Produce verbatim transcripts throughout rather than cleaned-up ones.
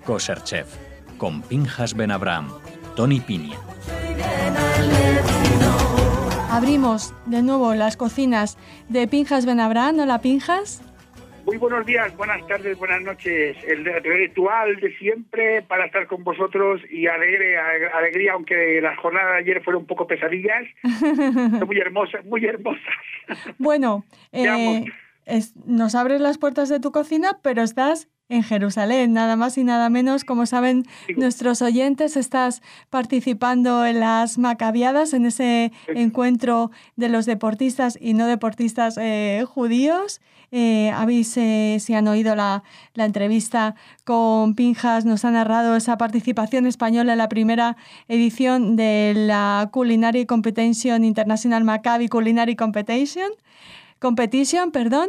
Kosher Chef, con Pinchas Ben Abraham, Tony Piña. Abrimos de nuevo las cocinas de Pinchas Ben Abraham. Hola, Pinchas. Muy buenos días, buenas tardes, buenas noches. El ritual de siempre para estar con vosotros y alegre, alegría, aunque las jornadas de ayer fueron un poco pesadillas, muy hermosas, muy hermosas. Bueno, eh, es, nos abres las puertas de tu cocina, pero estás en Jerusalén, nada más y nada menos. Como saben nuestros oyentes, estás participando en las Macabiadas, en ese encuentro de los deportistas y no deportistas eh, judíos. Eh, habéis, eh, si han oído la, la entrevista con Pinchas, nos ha narrado esa participación española en la primera edición de la Culinary Competition International Maccabi Culinary Competition. Competition, perdón,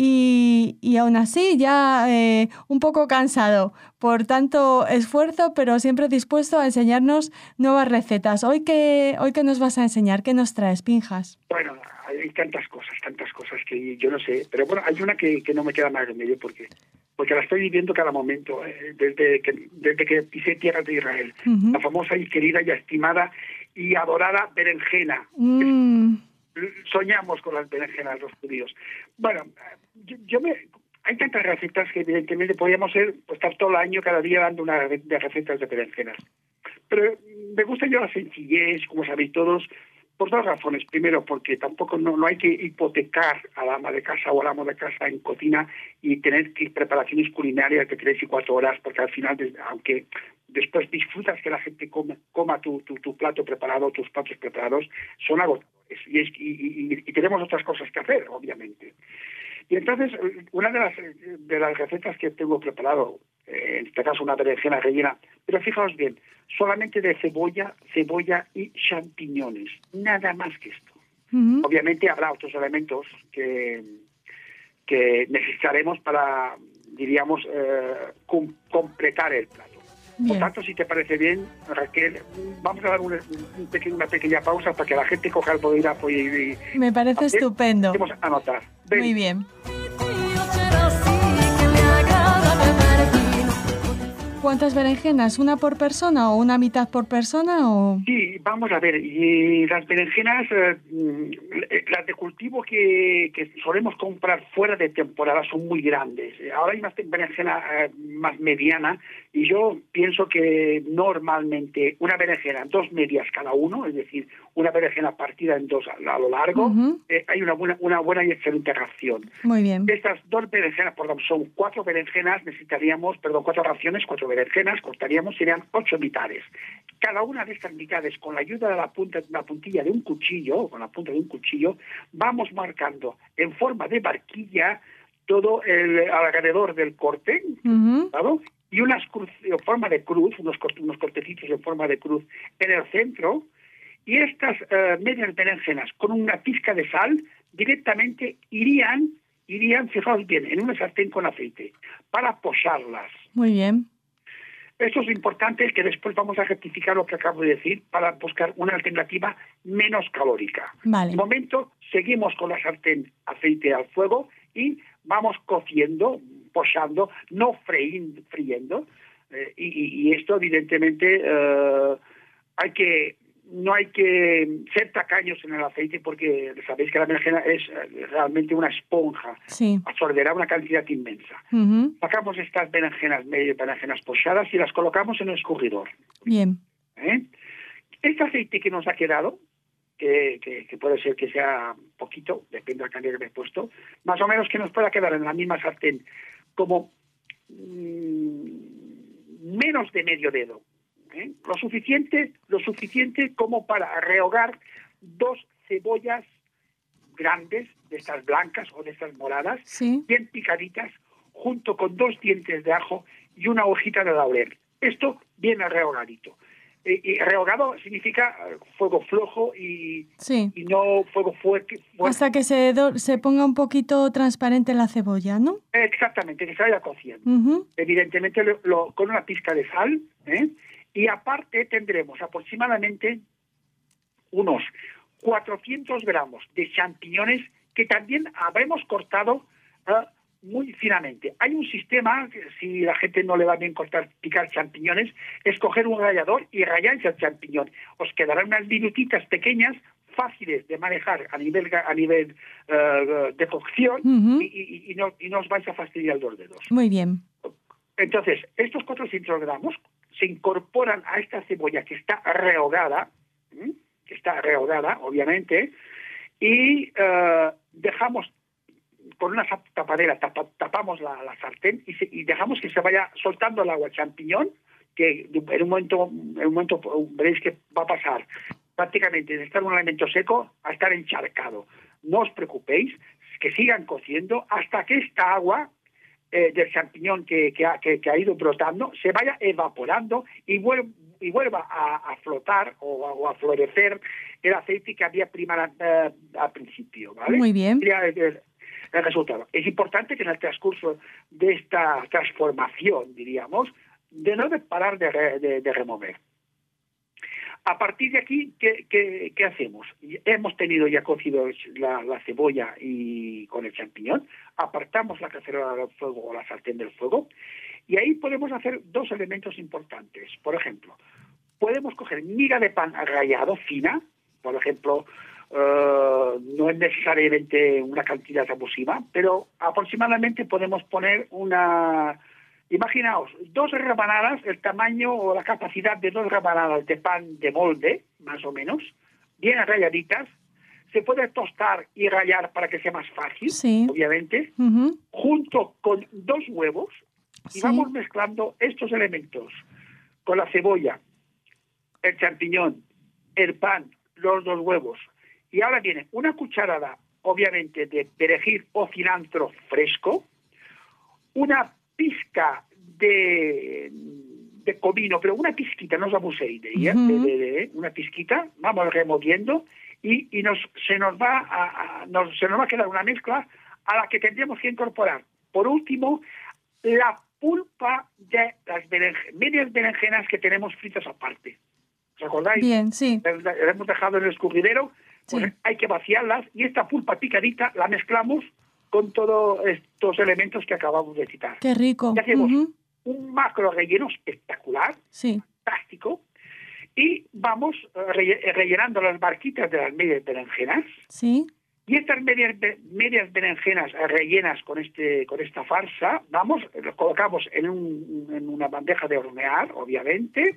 y, y aún así ya eh, un poco cansado por tanto esfuerzo, pero siempre dispuesto a enseñarnos nuevas recetas. Hoy qué, hoy qué nos vas a enseñar, ¿qué nos traes, Pinchas? Bueno, hay tantas cosas, tantas cosas que yo no sé, pero bueno, hay una que, que no me queda más remedio porque porque la estoy viviendo cada momento, eh, desde que desde que pisé tierra de Israel. Uh-huh. La famosa y querida y estimada y adorada berenjena. Mm. Soñamos con las berenjenas los judíos. Bueno, yo, yo me... Hay tantas recetas que evidentemente podríamos ser, pues, estar todo el año, cada día dando una de recetas de berenjenas. Pero me gusta yo la sencillez, como sabéis todos, por dos razones. Primero, porque tampoco no, no hay que hipotecar a la ama de casa o al amo de casa en cocina y tener que preparaciones culinarias de tres y cuatro horas, porque al final, aunque después disfrutas que la gente come, coma tu, tu, tu plato preparado, tus platos preparados, son agotadores. Y, es, y, y, y tenemos otras cosas que hacer, obviamente. Y entonces, una de las, de las recetas que tengo preparado, eh, en este caso una berenjena rellena, pero fijaos bien, solamente de cebolla, cebolla y champiñones, nada más que esto. Uh-huh. Obviamente habrá otros elementos que, que necesitaremos para, diríamos, eh, com- completar el plato. Bien. Por tanto, si te parece bien, Raquel, vamos a dar un, un pequeño, una pequeña pausa para que la gente coja el bolígrafo y, y... Me parece hacer, estupendo. Vamos a anotar. Ven. Muy bien. ¿Cuántas berenjenas? ¿Una por persona o una mitad por persona? O... Sí, vamos a ver. Y las berenjenas, eh, las de cultivo que, que solemos comprar fuera de temporada son muy grandes. Ahora hay una berenjena eh, más mediana y yo pienso que normalmente una berenjena, dos medias cada uno, es decir, una berenjena partida en dos a, a lo largo, uh-huh. eh, hay una buena, una buena y excelente ración. Muy bien. Estas dos berenjenas, perdón, son cuatro berenjenas, necesitaríamos, perdón, cuatro raciones, cuatro berenjenas, cortaríamos, serían ocho mitades. Cada una de estas mitades, con la ayuda de la punta, la puntilla de un cuchillo, con la punta de un cuchillo, vamos marcando en forma de barquilla todo el alrededor del corte, uh-huh. ¿sabes? Y unas cruz, en forma de cruz, unos, unos cortecitos en forma de cruz en el centro, y estas uh, medias berenjenas con una pizca de sal directamente irían, irían, fijaos bien, en una sartén con aceite, para pocharlas. Muy bien. Esto es importante, que después vamos a rectificar lo que acabo de decir para buscar una alternativa menos calórica. Vale. De momento, seguimos con la sartén, aceite al fuego y vamos cociendo, pochando, no freín, friendo. Eh, y, y esto, evidentemente, eh, hay que no hay que ser tacaños en el aceite porque sabéis que la berenjena es realmente una esponja. Sí. Absorberá una cantidad inmensa. Uh-huh. Sacamos estas berenjenas, medio berenjenas pochadas y las colocamos en el escurridor. Bien. ¿Eh? Este aceite que nos ha quedado, que, que, que puede ser que sea poquito, depende de la cantidad que me he puesto, más o menos que nos pueda quedar en la misma sartén como mmm, menos de medio dedo. ¿Eh? Lo suficiente, lo suficiente como para rehogar dos cebollas grandes, de estas blancas o de estas moradas, sí. bien picaditas, junto con dos dientes de ajo y una hojita de laurel. Esto bien rehogadito. Eh, y rehogado significa fuego flojo y, sí. y no fuego fuerte, fuerte. Hasta que se, do, se ponga un poquito transparente la cebolla, ¿no? Exactamente, que se vaya cociendo. Uh-huh. Evidentemente lo, lo, con una pizca de sal, ¿eh? Y aparte tendremos aproximadamente unos cuatrocientos gramos de champiñones que también habremos cortado uh, muy finamente. Hay un sistema, que si la gente no le va bien cortar, picar champiñones, es coger un rallador y rallar el champiñón. Os quedarán unas minutitas pequeñas, fáciles de manejar a nivel a nivel uh, de cocción, uh-huh. y, y, y, no, y no os vais a fastidiar los dedos. Muy bien. Entonces, estos cuatrocientos gramos se incorporan a esta cebolla que está rehogada, ¿eh? que está rehogada, obviamente, y uh, dejamos con una tapadera, tapa, tapamos la, la sartén y, se, y dejamos que se vaya soltando el agua, el champiñón, que en un momento, en un momento veréis que va a pasar prácticamente de estar un alimento seco a estar encharcado. No os preocupéis, que sigan cociendo hasta que esta agua eh, del champiñón que, que, ha, que, que ha ido brotando se vaya evaporando y, vuel, y vuelva a, a flotar o a, o a florecer el aceite que había primero eh, al principio, ¿vale? Muy bien. El, el, el resultado. Es importante que en el transcurso de esta transformación, diríamos, de no parar de, re, de, de remover. A partir de aquí, ¿qué, qué, qué hacemos? Hemos tenido ya cocido la, la cebolla y con el champiñón, apartamos la cacerola del fuego o la sartén del fuego, y ahí podemos hacer dos elementos importantes. Por ejemplo, podemos coger miga de pan rallado fina, por ejemplo, uh, no es necesariamente una cantidad abusiva, pero aproximadamente podemos poner una... Imaginaos, dos rebanadas, el tamaño o la capacidad de dos rebanadas de pan de molde, más o menos, bien ralladitas. Se puede tostar y rallar para que sea más fácil, sí. obviamente, uh-huh. junto con dos huevos, y sí. vamos mezclando estos elementos con la cebolla, el champiñón, el pan, los dos huevos. Y ahora viene una cucharada, obviamente, de perejil o cilantro fresco, una pizca de, de comino, pero una pizquita, no os abuséis de ella, uh-huh. de, de, de, una pizquita, vamos removiendo y, y nos, se, nos va a, a, nos, se nos va a quedar una mezcla a la que tendríamos que incorporar. Por último, la pulpa de las berenjenas, medias berenjenas que tenemos fritas aparte. ¿Os acordáis? Bien, sí. Las hemos dejado en el escurridero, pues sí. hay que vaciarlas y esta pulpa picadita la mezclamos con todos estos elementos que acabamos de citar. ¡Qué rico! Y hacemos uh-huh. un macro relleno espectacular, sí. fantástico, y vamos rell- rellenando las barquitas de las medias berenjenas. Sí. Y estas medias, medias berenjenas rellenas con este con esta farsa, vamos, los colocamos en, un, en una bandeja de hornear, obviamente,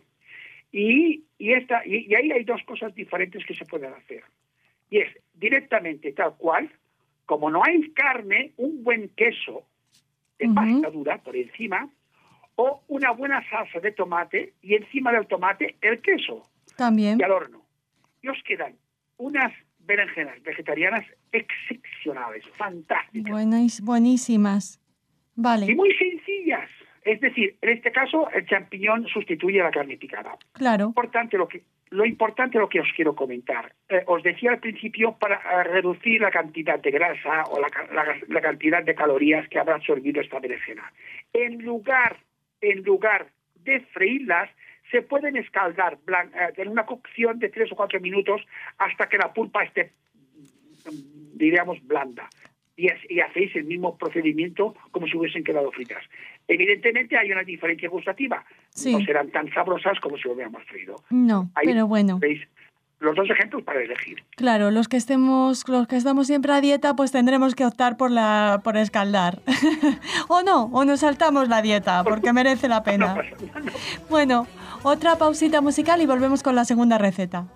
y, y, esta, y, y ahí hay dos cosas diferentes que se pueden hacer. Y es directamente tal cual, como no hay carne, un buen queso de uh-huh. pasta dura por encima, o una buena salsa de tomate, y encima del tomate el queso. También. Y al horno. Y os quedan unas berenjenas vegetarianas excepcionales, fantásticas. Buenas, buenísimas. Vale. Y muy sencillas. Es decir, en este caso, el champiñón sustituye a la carne picada. Claro. Importante lo que... Lo importante es lo que os quiero comentar. Eh, os decía al principio, para uh, reducir la cantidad de grasa o la, la, la cantidad de calorías que habrá absorbido esta berenjena. En lugar, en lugar de freírlas, se pueden escaldar blan- eh, en una cocción de tres o cuatro minutos hasta que la pulpa esté, diríamos, blanda. Y, y hacéis el mismo procedimiento como si hubiesen quedado fritas. Evidentemente hay una diferencia gustativa. Sí. No serán tan sabrosas como si lo hubiéramos freído. No, Ahí pero bueno. Veis los dos ejemplos para elegir. Claro, los que estemos, los que estamos siempre a dieta, pues tendremos que optar por la, por escaldar. o no, o nos saltamos la dieta, porque merece la pena. No pasa nada, no. Bueno, otra pausita musical y volvemos con la segunda receta.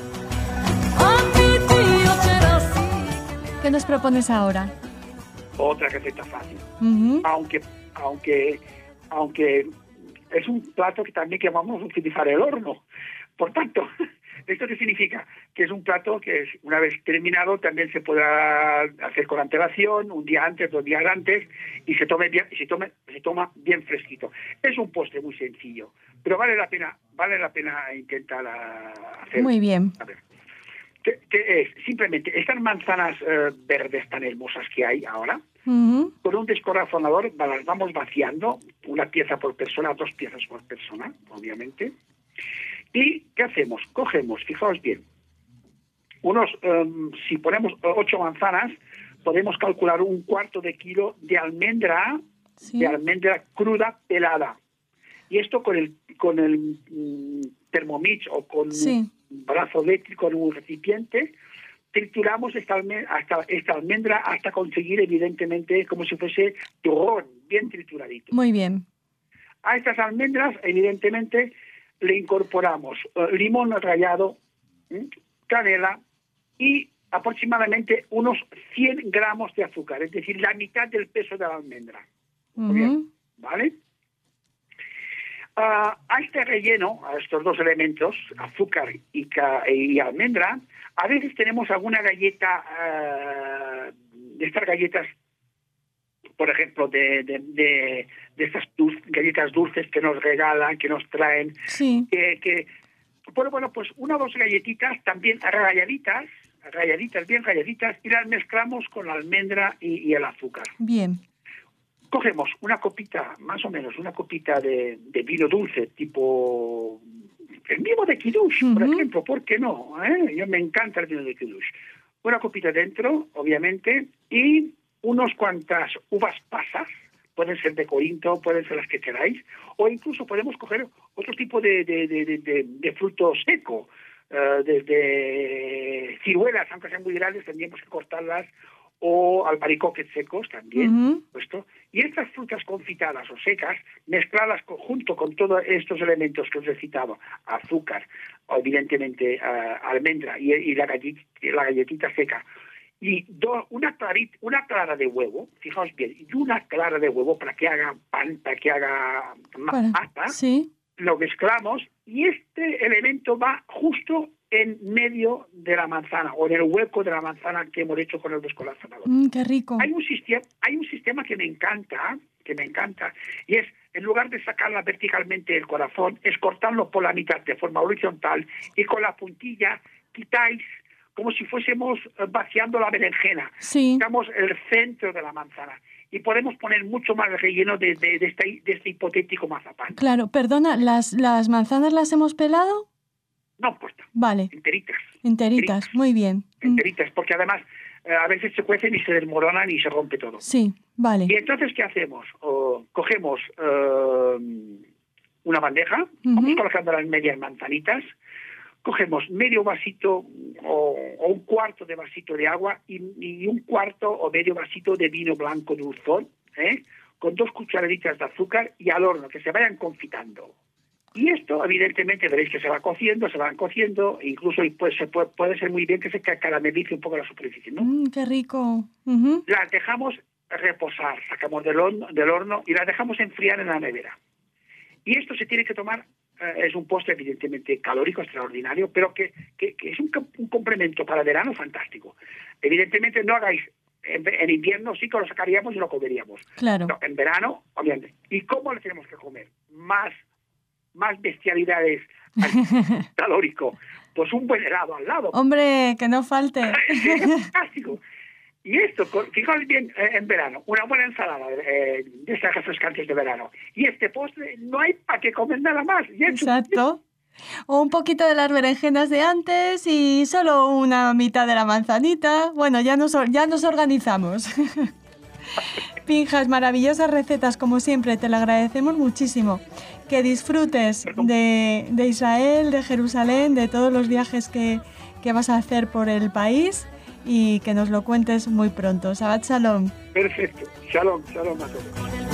¿Qué nos propones ahora? Otra receta fácil. Uh-huh. Aunque, aunque, aunque es un plato que también que vamos a utilizar el horno. Por tanto, ¿esto qué significa? Que es un plato que una vez terminado también se podrá hacer con antelación, un día antes, dos días antes, y se tome bien, y se tome, se toma bien fresquito. Es un postre muy sencillo, pero vale la pena, vale la pena intentar hacerlo. Muy bien. A ver. ¿Qué, qué es? Simplemente estas manzanas eh, verdes tan hermosas que hay ahora, uh-huh. con un descorazonador las vamos vaciando, una pieza por persona, dos piezas por persona, obviamente. ¿Y qué hacemos? Cogemos, fijaos bien, unos, um, si ponemos ocho manzanas, podemos calcular un cuarto de kilo de almendra, sí. de almendra cruda pelada. Y esto con el con el mm, Thermomix o con sí. un brazo eléctrico en un recipiente, trituramos esta almendra, hasta, esta almendra hasta conseguir, evidentemente, como si fuese turrón, bien trituradito. Muy bien. A estas almendras, evidentemente, le incorporamos uh, limón rallado, ¿m? canela y aproximadamente unos cien gramos de azúcar, es decir, la mitad del peso de la almendra. Uh-huh. Bien, ¿vale? Uh, a este relleno, a estos dos elementos, azúcar y, ca y almendra, a veces tenemos alguna galleta, uh, de estas galletas, por ejemplo, de, de, de, de estas dul galletas dulces que nos regalan, que nos traen, sí. que, que bueno, bueno, pues una o dos galletitas también rayaditas, rayaditas, bien rayaditas, y las mezclamos con la almendra y, y el azúcar. Bien. Cogemos una copita, más o menos, una copita de, de vino dulce, tipo el vino de Kiddush, uh-huh. por ejemplo, ¿por qué no? ¿Eh? Yo me encanta el vino de Kiddush. Una copita dentro, obviamente, y unos cuantas uvas pasas, pueden ser de Corinto, pueden ser las que queráis, o incluso podemos coger otro tipo de, de, de, de, de, de fruto seco, uh, desde ciruelas, aunque sean muy grandes, tendríamos que cortarlas, o albaricoques secos también, uh-huh. puesto. Y estas frutas confitadas o secas, mezcladas con, junto con todos estos elementos que os he citado, azúcar, o evidentemente uh, almendra y, y la, gallet, la galletita seca, y do, una, clarita, una clara de huevo, fijaos bien, y una clara de huevo para que haga pan, para que haga masa, sí. lo mezclamos y este elemento va justo en medio de la manzana o en el hueco de la manzana que hemos hecho con el descolazonador. Mm, ¡Qué rico! Hay un sistema, hay un sistema que me encanta, que me encanta, y es, en lugar de sacarla verticalmente del corazón, es cortarlo por la mitad de forma horizontal y con la puntilla quitáis como si fuésemos vaciando la berenjena. Sí. Quitamos el centro de la manzana y podemos poner mucho más relleno de, de, de, este, de este hipotético mazapán. Claro, perdona, ¿las, las manzanas las hemos pelado? No importa. Vale. Enteritas. Enteritas, enteritas. Muy bien. Enteritas, porque además eh, a veces se cuecen y se desmoronan y se rompe todo. Sí, vale. Y entonces, ¿qué hacemos? O, cogemos eh, una bandeja, uh-huh. vamos colocando las medias manzanitas, cogemos medio vasito o, o un cuarto de vasito de agua y, y un cuarto o medio vasito de vino blanco dulzón, ¿eh? con dos cucharaditas de azúcar y al horno, que se vayan confitando. Y esto, evidentemente, veréis que se va cociendo, se van cociendo, incluso pues, se puede, puede ser muy bien que se caramelice un poco la superficie, ¿no? Mm, ¡Qué rico! Uh-huh. Las dejamos reposar, sacamos del horno, del horno y las dejamos enfriar en la nevera. Y esto se tiene que tomar, eh, es un postre evidentemente calórico, extraordinario, pero que, que, que es un, un complemento para el verano fantástico. Evidentemente no hagáis, en, en invierno sí que lo sacaríamos y lo comeríamos. Claro. No, en verano, obviamente. ¿Y cómo le tenemos que comer? Más más bestialidades al calórico, pues un buen helado al lado. Hombre, que no falte. Es fantástico. Y esto, fijaos bien, eh, en verano, una buena ensalada eh, de estas refrescantes de verano. Y este postre no hay para que comer nada más. Y exacto. O un poquito de las berenjenas de antes y solo una mitad de la manzanita. Bueno, ya nos, ya nos organizamos. Pinjas, maravillosas recetas como siempre, te lo agradecemos muchísimo. Que disfrutes de, de Israel, de Jerusalén, de todos los viajes que, que vas a hacer por el país y que nos lo cuentes muy pronto. Shabbat Shalom. Perfecto. Shalom, shalom a todos.